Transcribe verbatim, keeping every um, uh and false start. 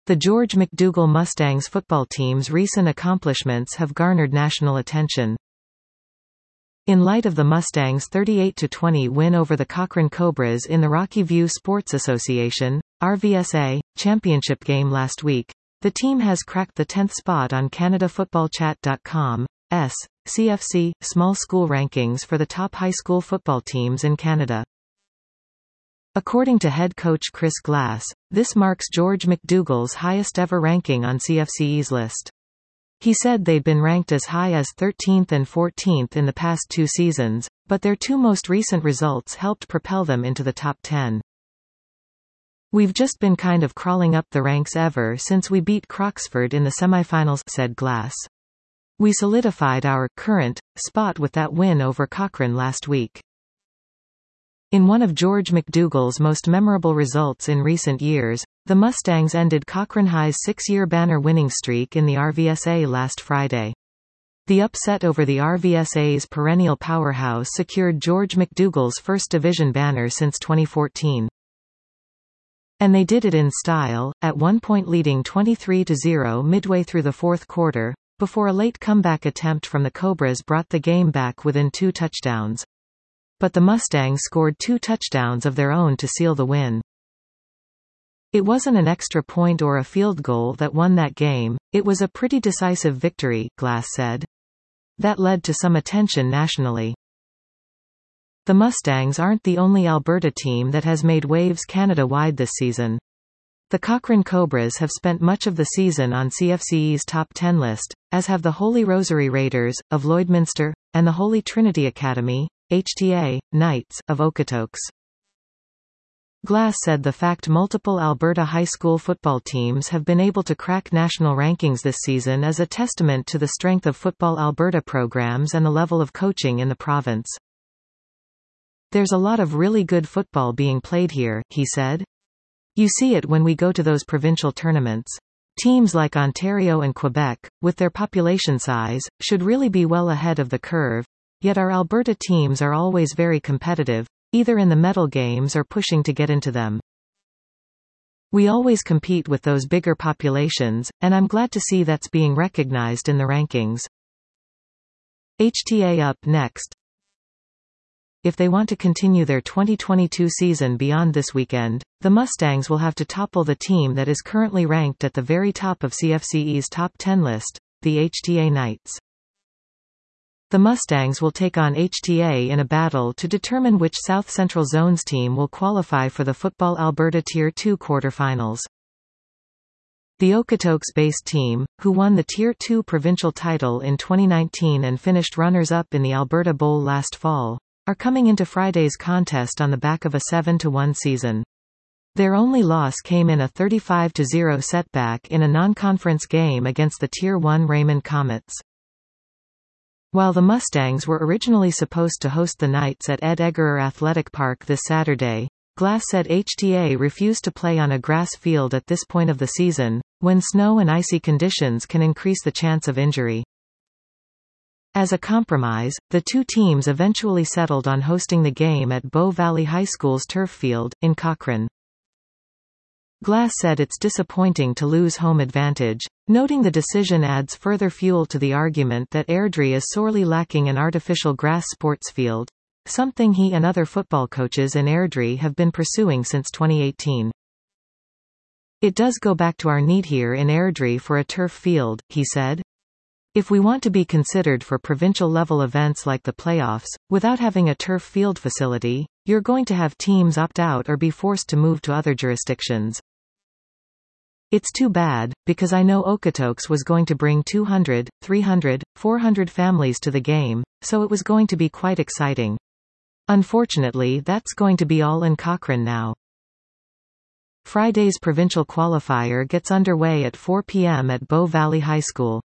The George McDougal Mustangs football team's recent accomplishments have garnered national attention. In light of the Mustangs' thirty-eight to twenty win over the Cochrane Cobras in the Rocky View Sports Association (R V S A) championship game last week, the team has cracked the tenth spot on Canada Football Chat dot com's C F C Small School Rankings for the top high school football teams in Canada. According to head coach Chris Glass, this marks George McDougal's highest ever ranking on C F C's list. He said they'd been ranked as high as thirteenth and fourteenth in the past two seasons, but their two most recent results helped propel them into the top ten. "We've just been kind of crawling up the ranks ever since we beat Croxford in the semifinals," said Glass. "We solidified our current spot with that win over Cochrane last week." In one of George McDougal's most memorable results in recent years, the Mustangs ended Cochrane High's six-year banner winning streak in the R V S A last Friday. The upset over the R V S A's perennial powerhouse secured George McDougal's first division banner since twenty fourteen. And they did it in style, at one point leading twenty-three to zero midway through the fourth quarter, before a late comeback attempt from the Cobras brought the game back within two touchdowns. But the Mustangs scored two touchdowns of their own to seal the win. "It wasn't an extra point or a field goal that won that game, it was a pretty decisive victory," Glass said. "That led to some attention nationally." The Mustangs aren't the only Alberta team that has made waves Canada-wide this season. The Cochrane Cobras have spent much of the season on C F C's top ten list, as have the Holy Rosary Raiders, of Lloydminster, and the Holy Trinity Academy, H T A, Knights, of Okotoks. Glass said the fact multiple Alberta high school football teams have been able to crack national rankings this season is a testament to the strength of Football Alberta programs and the level of coaching in the province. "There's a lot of really good football being played here," he said. "You see it when we go to those provincial tournaments. Teams like Ontario and Quebec, with their population size, should really be well ahead of the curve. Yet our Alberta teams are always very competitive, either in the medal games or pushing to get into them. We always compete with those bigger populations, and I'm glad to see that's being recognized in the rankings." H T A up next. If they want to continue their twenty twenty-two season beyond this weekend, the Mustangs will have to topple the team that is currently ranked at the very top of C F C's top ten list, the H T A Knights. The Mustangs will take on H T A in a battle to determine which South Central Zone's team will qualify for the Football Alberta Tier two quarterfinals. The Okotoks-based team, who won the Tier two provincial title in twenty nineteen and finished runners-up in the Alberta Bowl last fall, are coming into Friday's contest on the back of a seven to one season. Their only loss came in a thirty-five to zero setback in a non-conference game against the Tier one Raymond Comets. While the Mustangs were originally supposed to host the Knights at Ed Eggerer Athletic Park this Saturday, Glass said H T A refused to play on a grass field at this point of the season, when snow and icy conditions can increase the chance of injury. As a compromise, the two teams eventually settled on hosting the game at Bow Valley High School's turf field, in Cochrane. Glass said it's disappointing to lose home advantage, noting the decision adds further fuel to the argument that Airdrie is sorely lacking an artificial grass sports field, something he and other football coaches in Airdrie have been pursuing since twenty eighteen. "It does go back to our need here in Airdrie for a turf field," he said. "If we want to be considered for provincial-level events like the playoffs, without having a turf field facility, you're going to have teams opt out or be forced to move to other jurisdictions. It's too bad, because I know Okotoks was going to bring two hundred, three hundred, four hundred families to the game, so it was going to be quite exciting. Unfortunately, that's going to be all in Cochrane now." Friday's provincial qualifier gets underway at four p m at Bow Valley High School.